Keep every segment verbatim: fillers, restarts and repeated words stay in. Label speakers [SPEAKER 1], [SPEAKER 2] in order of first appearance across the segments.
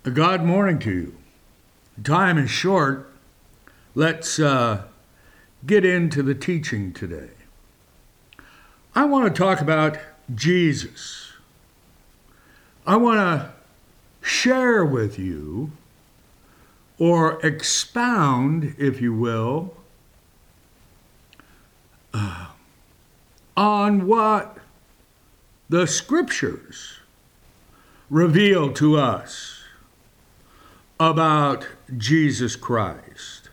[SPEAKER 1] A God morning to you. Time is short. Let's uh, get into the teaching today. I want to talk about Jesus. I want to share with you, or expound, if you will, uh, on what the scriptures reveal to us about Jesus Christ.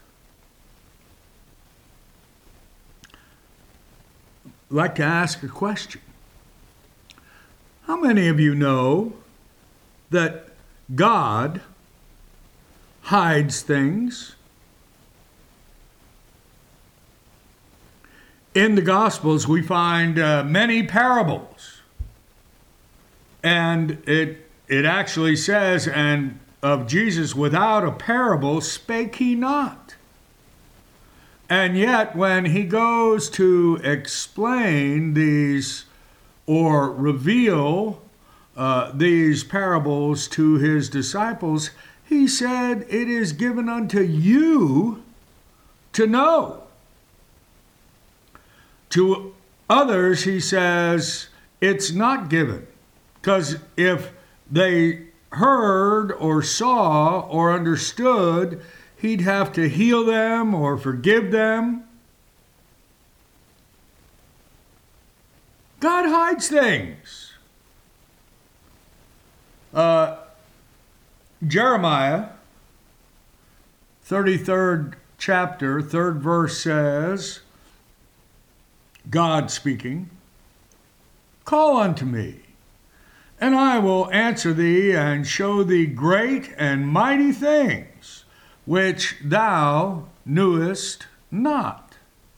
[SPEAKER 1] I'd like to ask a question. How many of you know that God hides things? In the Gospels, we find uh, many parables. And it it actually says, and of Jesus, without a parable spake he not. And yet, when he goes to explain these or reveal uh, these parables to his disciples, he said, it is given unto you to know. To others, he says, it's not given. Because if they heard or saw or understood, he'd have to heal them or forgive them. God hides things. Uh, Jeremiah, thirty-third chapter, third verse says, God speaking, call unto me, and I will answer thee and show thee great and mighty things, which thou knewest not.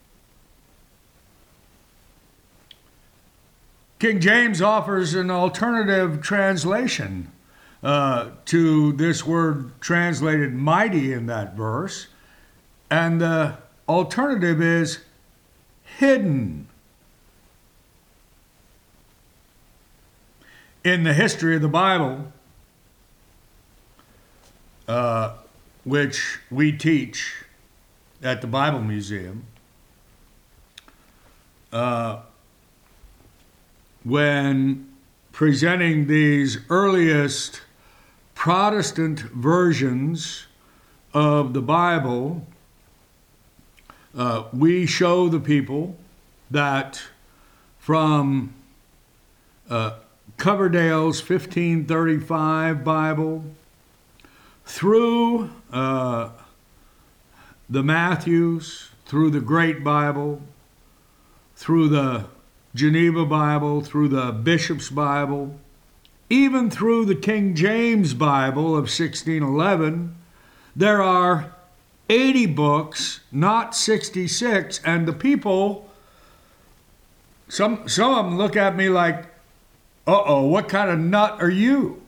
[SPEAKER 1] King James offers an alternative translation uh, to this word translated mighty in that verse, and the alternative is hidden. In the history of the Bible, uh, which we teach at the Bible Museum, uh, when presenting these earliest Protestant versions of the Bible, uh, we show the people that from uh, Coverdale's fifteen thirty-five Bible through uh, the Matthews, through the Great Bible, through the Geneva Bible, through the Bishop's Bible, even through the King James Bible of sixteen eleven, there are eighty books, not sixty-six, and the people, some, some of them look at me like, uh-oh, what kind of nut are you?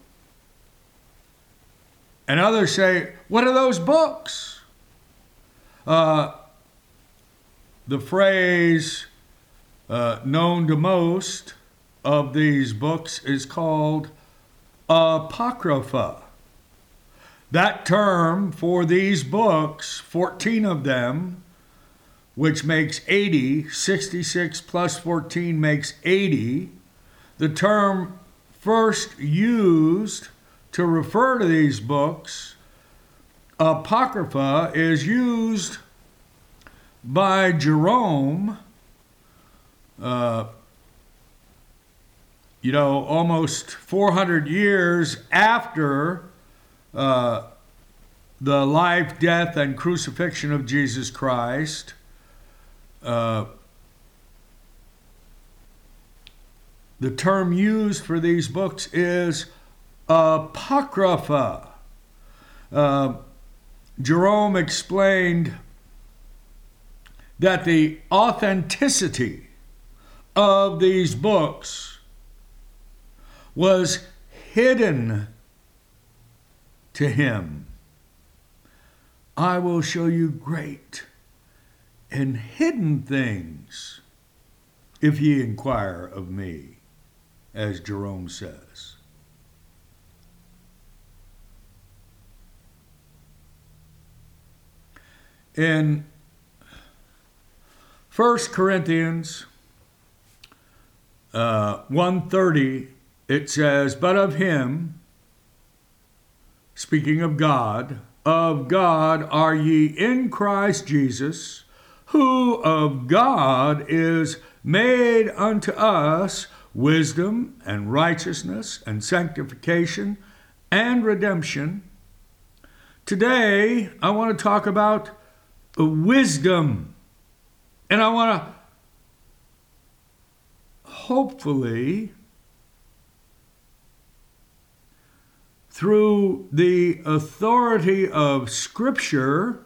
[SPEAKER 1] And others say, what are those books? Uh, the phrase uh, known to most of these books is called Apocrypha. That term for these books, fourteen of them, which makes eighty, sixty-six plus fourteen makes eighty, the term first used to refer to these books, Apocrypha, is used by Jerome, uh, you know, almost four hundred years after uh, the life, death, and crucifixion of Jesus Christ. Uh, The term used for these books is Apocrypha. Uh, Jerome explained that the authenticity of these books was hidden to him. I will show you great and hidden things if ye inquire of me, as Jerome says. in First Corinthians uh, one thirty, it says, "But of him," speaking of God, "of God are ye in Christ Jesus, who of God is made unto us wisdom and righteousness and sanctification and redemption." Today, I want to talk about wisdom. And I want to hopefully, through the authority of Scripture,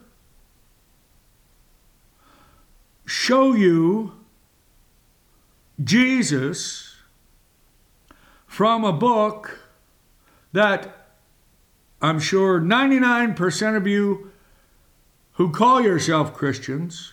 [SPEAKER 1] show you Jesus from a book that I'm sure ninety-nine percent of you who call yourself Christians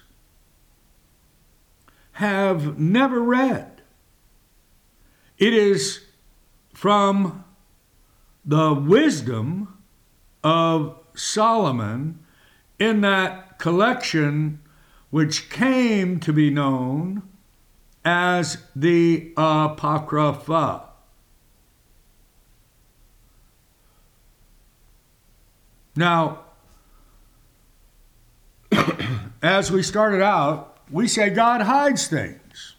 [SPEAKER 1] have never read. It is from the wisdom of Solomon in that collection which came to be known as the Apocrypha. Now, as we started out, we say God hides things.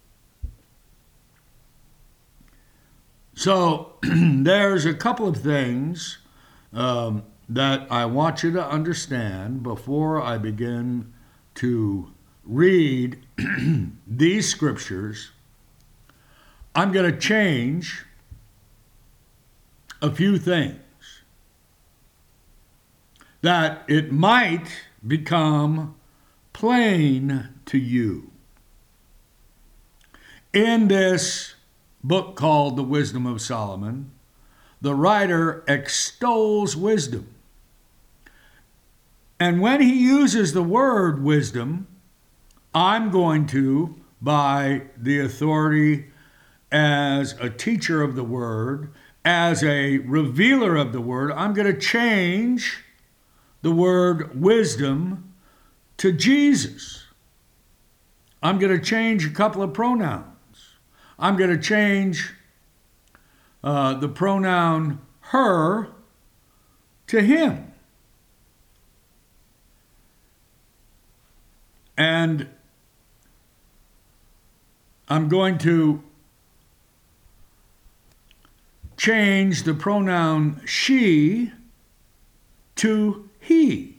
[SPEAKER 1] So there's a couple of things um, that I want you to understand before I begin to read these scriptures. I'm going to change a few things that it might become plain to you. In this book called The Wisdom of Solomon, the writer extols wisdom. And when he uses the word wisdom, I'm going to, by the authority as a teacher of the word, as a revealer of the word, I'm going to change the word wisdom to Jesus. I'm going to change a couple of pronouns. I'm going to change uh, the pronoun her to him. And I'm going to change the pronoun she to he.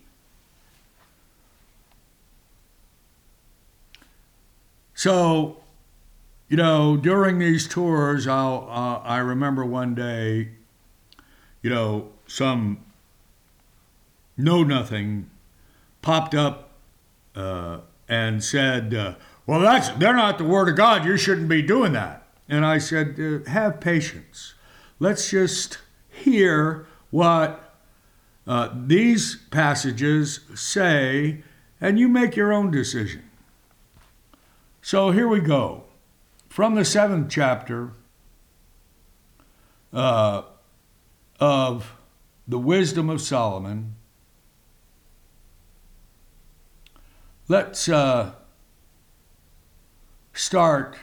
[SPEAKER 1] So, you know, during these tours, I'll, uh, I remember one day, you know, some know-nothing popped up uh, and said, uh, well, that's they're not the Word of God. You shouldn't be doing that. And I said, uh, have patience. Let's just hear what Uh, these passages say, and you make your own decision. So here we go. From the seventh chapter uh, of the Wisdom of Solomon, let's uh, start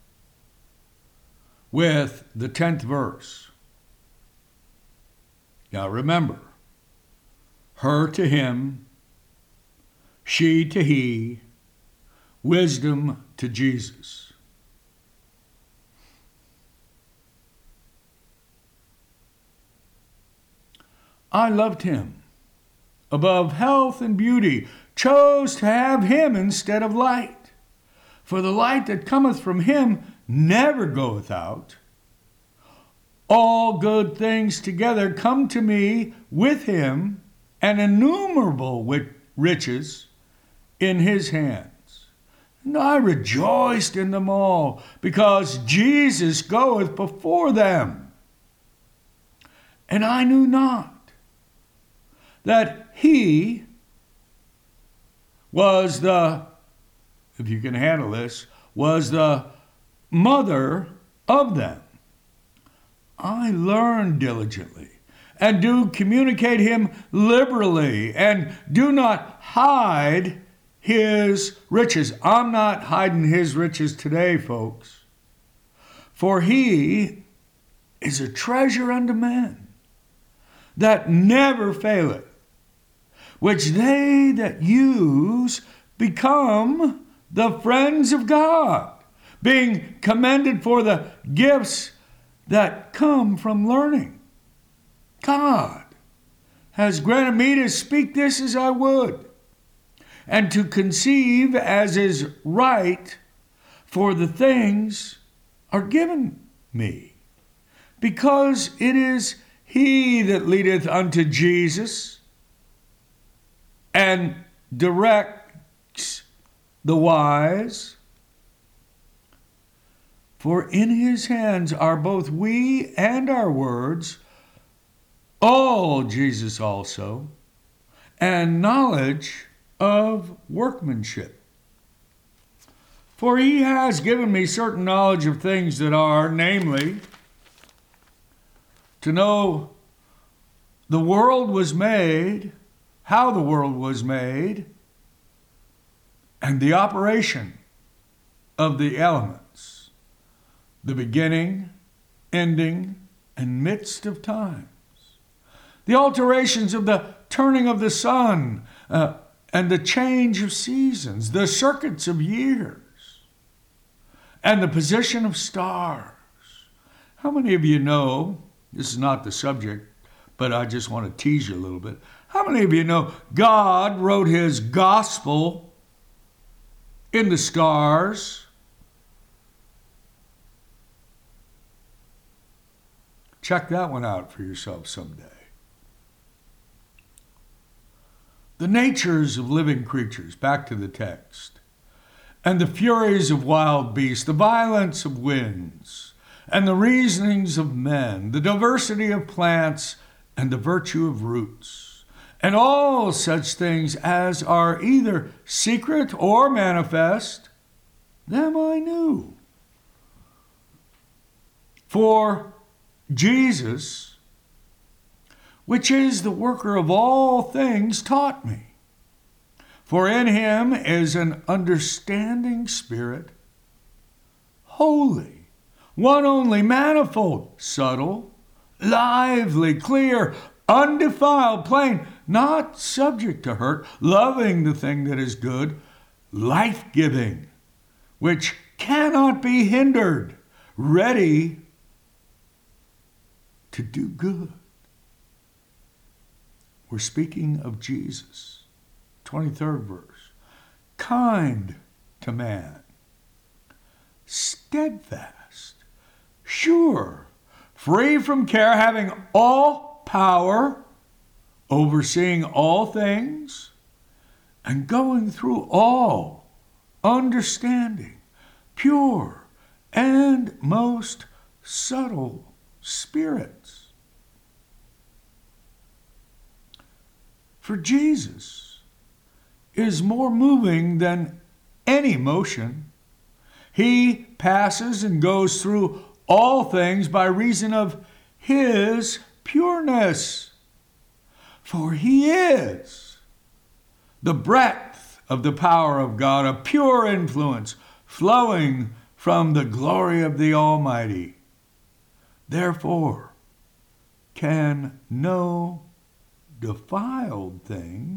[SPEAKER 1] with the tenth verse. Now remember, her to him, she to he, wisdom to Jesus. I loved him above health and beauty, chose to have him instead of light. For the light that cometh from him never goeth out. All good things together come to me with him, and innumerable riches in his hands. And I rejoiced in them all, because Jesus goeth before them. And I knew not that he was the, if you can handle this, was the mother of them. I learned diligently, and do communicate him liberally, and do not hide his riches. I'm not hiding his riches today, folks. For he is a treasure unto men that never faileth, which they that use become the friends of God, being commended for the gifts that come from learning. God has granted me to speak this as I would, and to conceive as is right, for the things are given me, because it is he that leadeth unto Jesus, and directs the wise. For in his hands are both we and our words, all Jesus also, and knowledge of workmanship. For he has given me certain knowledge of things that are, namely, to know the world was made, how the world was made, and the operation of the elements, the beginning, ending, and midst of times, the alterations of the turning of the sun, uh, and the change of seasons, the circuits of years, and the position of stars. How many of you know, this is not the subject, but I just want to tease you a little bit. How many of you know God wrote his gospel in the stars? Check that one out for yourself someday. The natures of living creatures, back to the text, and the furies of wild beasts, the violence of winds, and the reasonings of men, the diversity of plants, and the virtue of roots, and all such things as are either secret or manifest, them I knew. For Jesus, which is the worker of all things, taught me. For in him is an understanding spirit, holy, one only, manifold, subtle, lively, clear, undefiled, plain, not subject to hurt, loving the thing that is good, life-giving, which cannot be hindered, ready to do good. We're speaking of Jesus. twenty-third verse. Kind to man, steadfast, sure, free from care, having all power, overseeing all things, and going through all understanding, pure and most subtle spirits. For Jesus is more moving than any motion. He passes and goes through all things by reason of his pureness. For he is the breadth of the power of God, a pure influence flowing from the glory of the Almighty. Therefore, can no defiled thing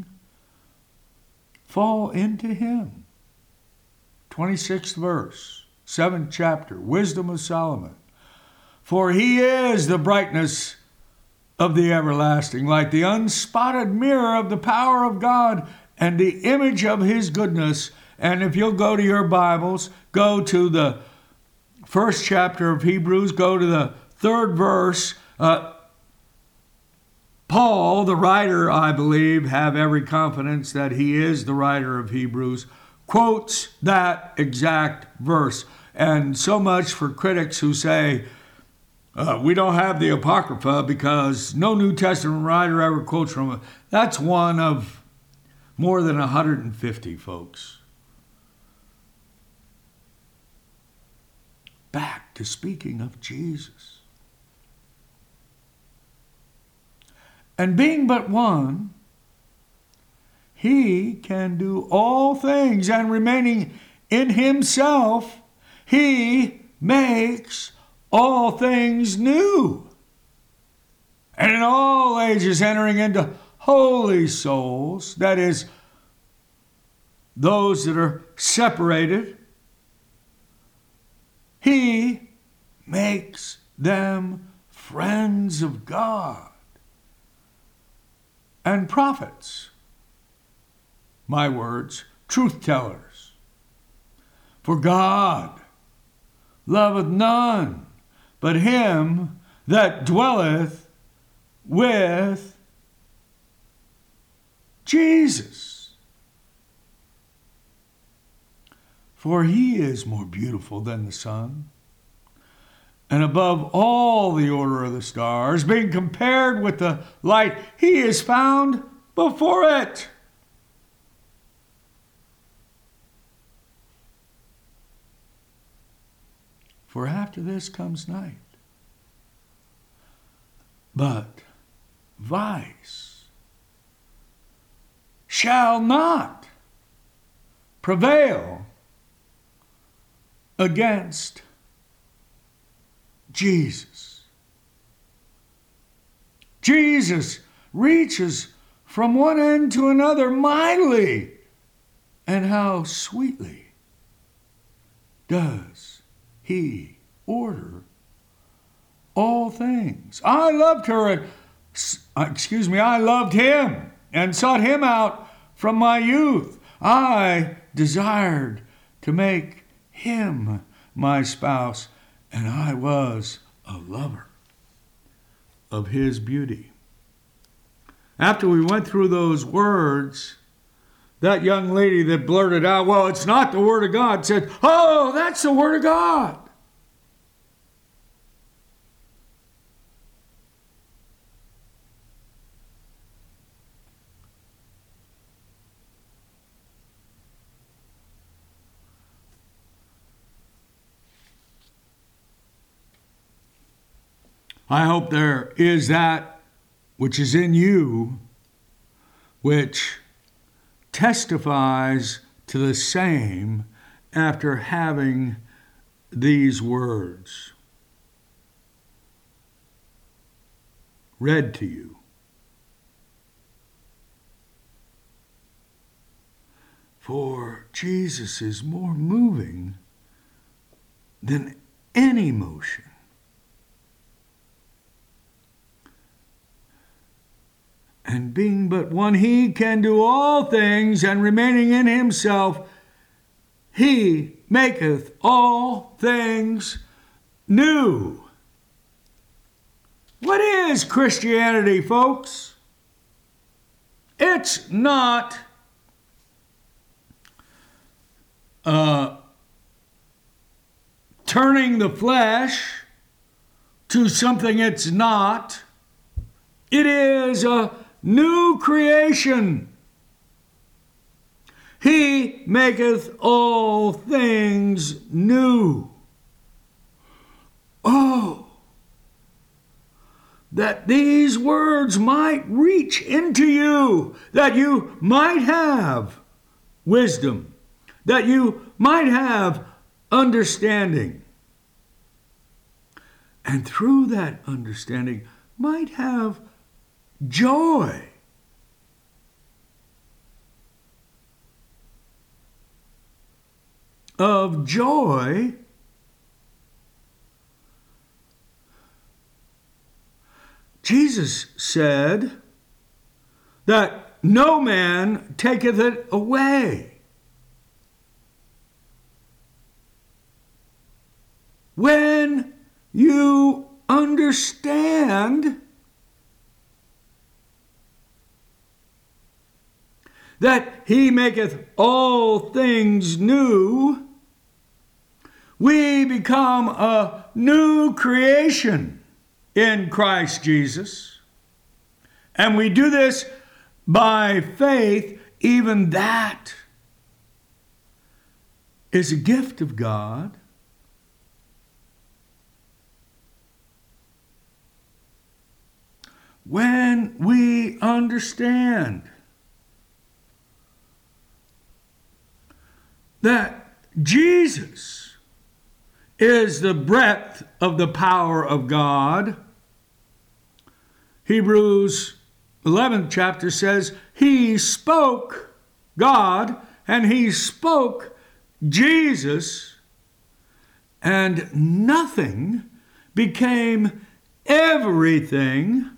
[SPEAKER 1] fall into him. twenty-sixth verse, seventh chapter, Wisdom of Solomon. For he is the brightness of the everlasting, like the unspotted mirror of the power of God and the image of his goodness. And if you'll go to your Bibles, go to the first chapter of Hebrews, go to the third verse. Uh, Paul, the writer, I believe, have every confidence that he is the writer of Hebrews, quotes that exact verse. And so much for critics who say, uh, we don't have the Apocrypha because no New Testament writer ever quotes from it. That's one of more than one hundred fifty, folks. Back to speaking of Jesus. And being but one, he can do all things, and remaining in himself, he makes all things new. And in all ages entering into holy souls, that is, those that are separated, he makes them friends of God and prophets. My words, truth tellers. For God loveth none but him that dwelleth with Jesus. For he is more beautiful than the sun, and above all the order of the stars, being compared with the light, he is found before it. For after this comes night. But vice shall not prevail against Jesus. Jesus reaches from one end to another mightily, and how sweetly does he order all things. I loved her, and, excuse me, I loved him and sought him out from my youth. I desired to make him my spouse, and I was a lover of his beauty. After we went through those words, that young lady that blurted out, well, it's not the Word of God, said, oh, that's the Word of God. I hope there is that which is in you, which testifies to the same after having these words read to you. For Jesus is more moving than any motion. And being but one, he can do all things, and remaining in himself, he maketh all things new. What is Christianity, folks? It's not uh, turning the flesh to something it's not. It is a new creation. He maketh all things new. Oh, that these words might reach into you, that you might have wisdom, that you might have understanding, and through that understanding might have joy. Of joy, Jesus said that no man taketh it away. When you understand that he maketh all things new, we become a new creation in Christ Jesus. And we do this by faith. Even that is a gift of God. when we understand that Jesus is the breadth of the power of God. Hebrews eleventh chapter says, He spoke, God, and He spoke Jesus, and nothing became everything.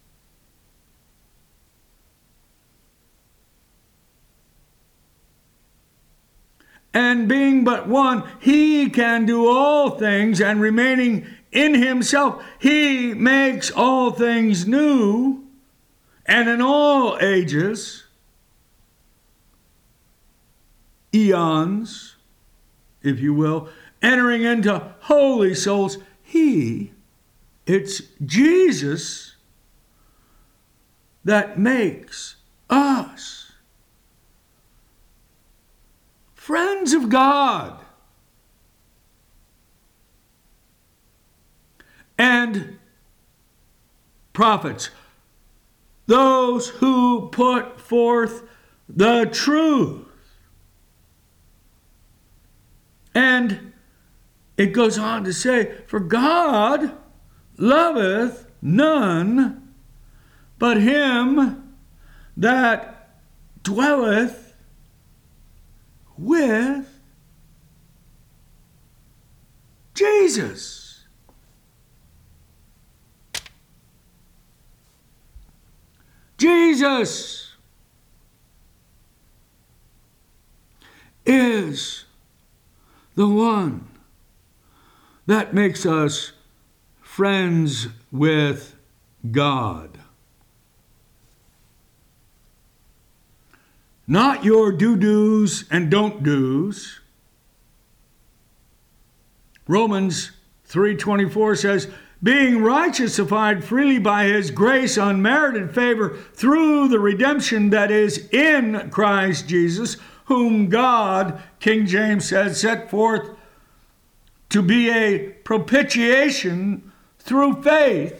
[SPEAKER 1] And being but one, He can do all things, and remaining in Himself, He makes all things new, and in all ages, eons, if you will, entering into holy souls, He, it's Jesus that makes us friends of God. And prophets, those who put forth the truth. And it goes on to say, for God loveth none but him that dwelleth with Jesus. Jesus is the one that makes us friends with God. Not your do-dos and don't-dos. Romans three twenty-four says, being righteousified freely by His grace, unmerited favor, through the redemption that is in Christ Jesus, whom God, King James says, set forth to be a propitiation through faith.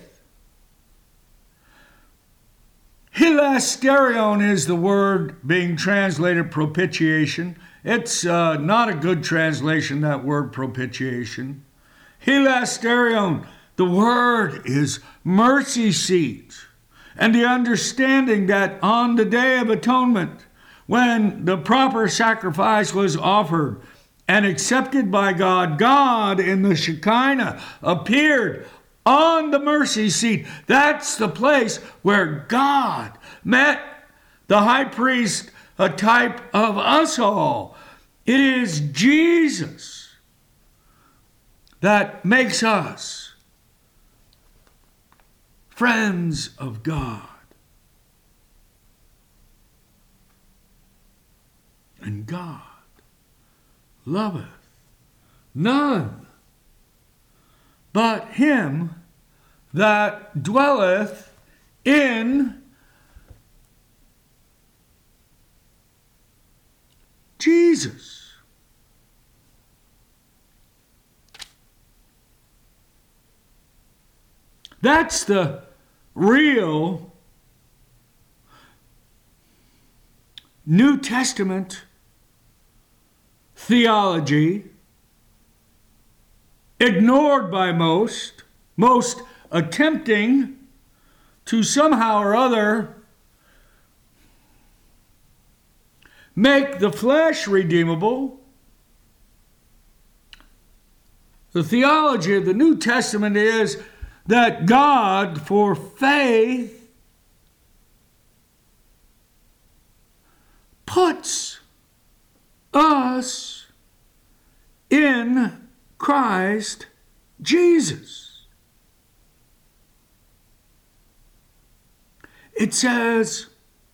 [SPEAKER 1] Hilasterion is the word being translated propitiation. It's uh, not a good translation, that word propitiation. Hilasterion, the word is mercy seat. And the understanding that on the Day of Atonement, when the proper sacrifice was offered and accepted by God, God in the Shekinah appeared on the mercy seat. That's the place where God met the high priest, a type of us all. It is Jesus that makes us friends of God. And God loveth none but him that dwelleth in Jesus. That's the real New Testament theology, ignored by most, most attempting to somehow or other make the flesh redeemable. The theology of the New Testament is that God, for faith, puts us in Christ Jesus. It says,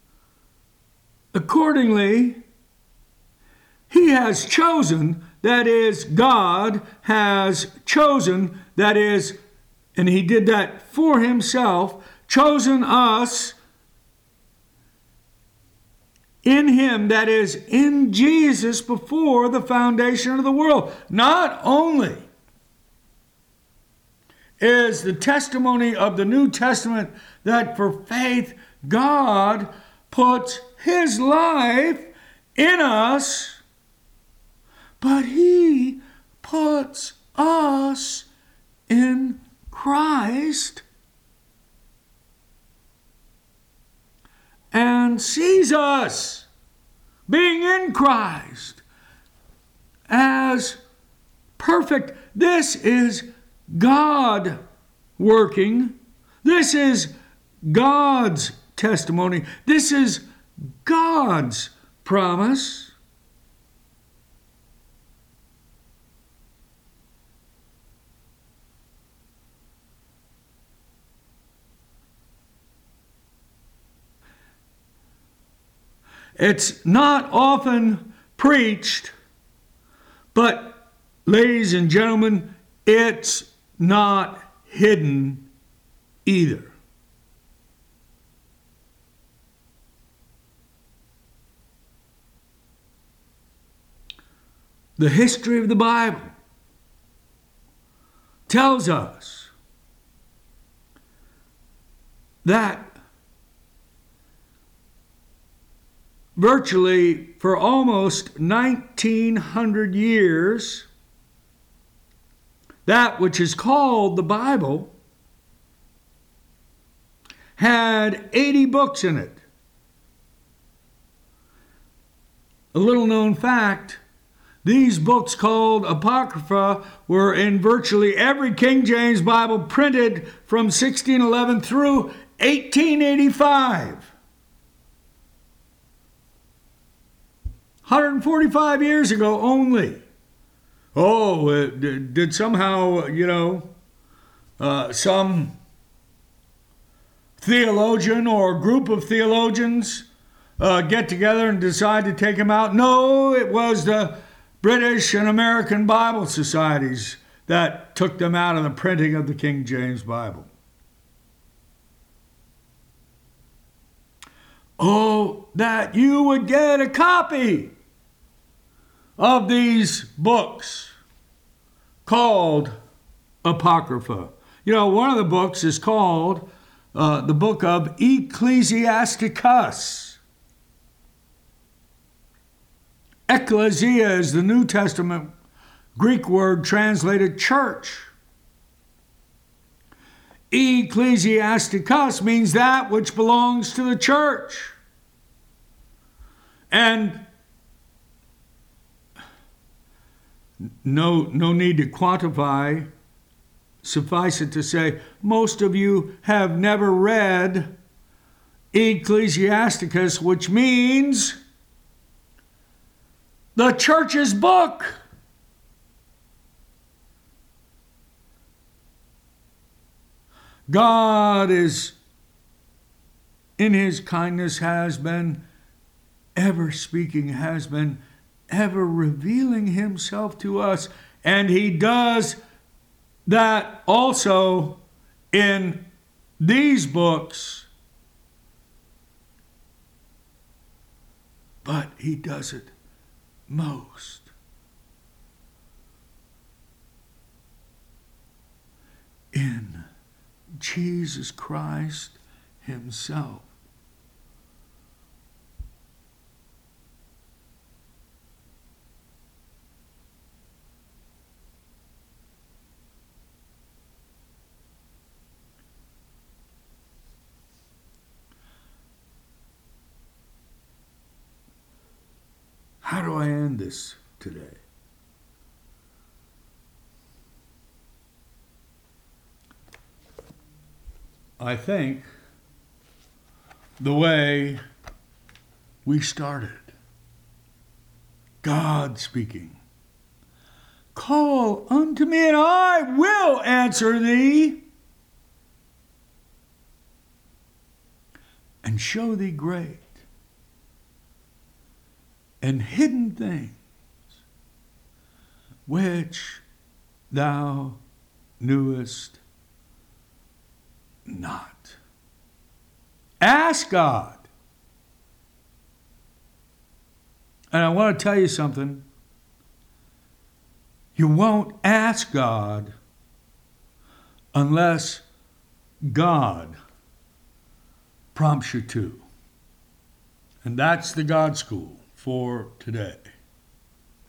[SPEAKER 1] accordingly, He has chosen, that is, God has chosen, that is, and He did that for Himself, chosen us in Him, that is, in Jesus, before the foundation of the world. Not only is the testimony of the New Testament that for faith, God puts his life in us, but he puts us in Christ and sees us being in Christ as perfect. This is God working. This is God's testimony. This is God's promise. It's not often preached, but ladies and gentlemen, it's not hidden either. The history of the Bible tells us that virtually for almost nineteen hundred years, that which is called the Bible had eighty books in it. A little known fact, these books called Apocrypha were in virtually every King James Bible printed from sixteen eleven through eighteen eighty-five. one hundred forty-five years ago only. Oh, uh, did, did somehow, you know, uh, some theologian or group of theologians uh, get together and decide to take them out? No, it was the British and American Bible societies that took them out of the printing of the King James Bible. Oh, that you would get a copy of these books called Apocrypha. You know, one of the books is called uh, the book of Ecclesiasticus. Ecclesia is the New Testament Greek word translated church. Ecclesiasticus means that which belongs to the church. And no, no need to quantify. Suffice it to say, most of you have never read Ecclesiasticus, which means the church's book. God is, in his kindness, has been ever speaking, has been ever revealing himself to us. And he does that also in these books. But he does it most in Jesus Christ himself. How do I end this today? I think the way we started. God speaking. Call unto me and I will answer thee and show thee great and hidden things which thou knewest not. Ask God. And I want to tell you something. You won't ask God unless God prompts you to. And that's the God School for today.